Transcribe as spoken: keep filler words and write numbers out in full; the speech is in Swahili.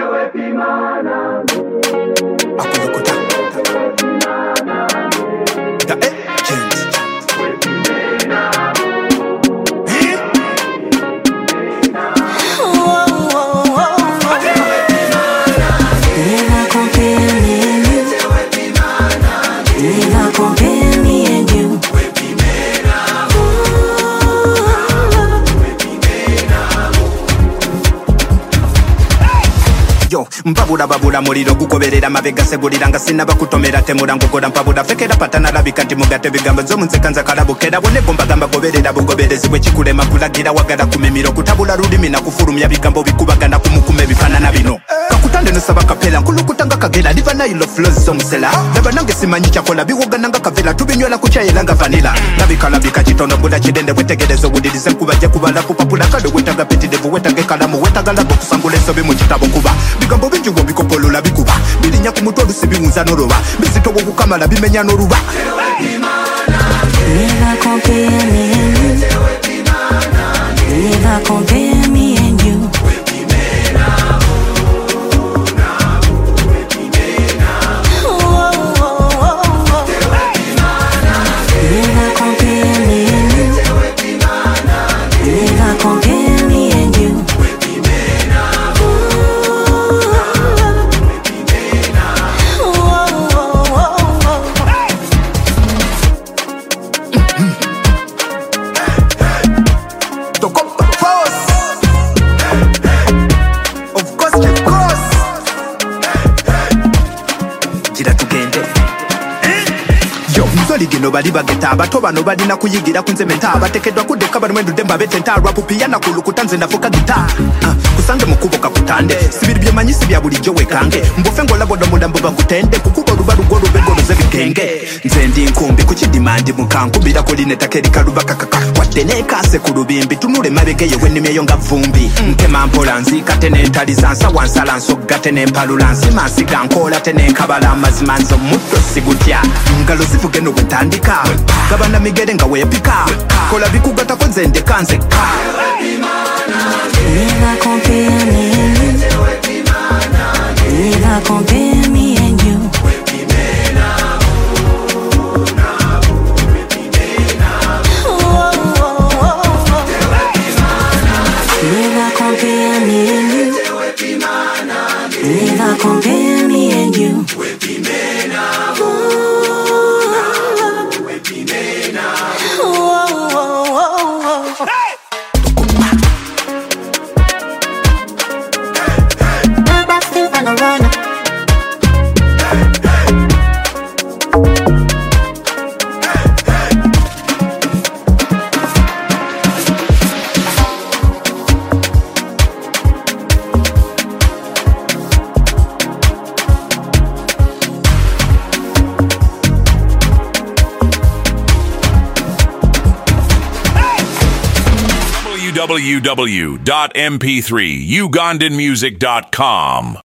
Akulukuta The Agent Mpabula babula muliro gukoberera mabega segulira nga sinaba kutomera temura ngogoda mpabula fekera patana labika nti mugate bigambo zo munsekanza kalabukera bone gomba gamba goberera bugoberezi bwe kikulema kulagira wagala kumimiro kutabula rulimi na kufurumya bigambo bikubagana kumukume bifanana bino kakutande nosaba kapela nkulukutanga kagera liva nailo flows zo musela laba nange simanyi kyakola biwogana nga kavela tubinywela kuchayela nga vanilla nabika labika kitono bula kidende wetegerezo budirize kubaje kubala kupapula kado wetaga petide buwetage kalamu wetaga labo kusangule sobe mu kitabo kuba bigambo binjugo bikopolola bikuba bilinya ku mutwe lusibiunza noroba bizito wo kukamala bimenya noruba Never compare me and you Never compare me and you Never compare me and you Never compare me and you Ligino bali bageta abato bano balina kuyigira kunzementa abatekedwa kudeka barumendo demba betenta rap piano kulukutanze nafuka gita uh, kusange mukuboka kutande sibiri byemanyisi bya bulijjo wekange mbofe ngolabo domudambo bakutende kukuba rubaru goro begoro zebikenge nzendi nkumbi kukidimandi mukankubira koline takerika rubaka kaka watene kase kurubimbi tunure mabege yewe nimyeyo ngavumbi nkema mpola nzika tene ntalizansa wansala nsogate ne mpalulansi masiga nkola tene kabala amazimanzo mutto sigutya ngalo zivuge no tandika kabana migere nga wepika kola bikugata konze ndekanze ka Never compare me and you Never compare me and you Never compare me and you Never compare me and you w w w dot m p three ugandan music dot com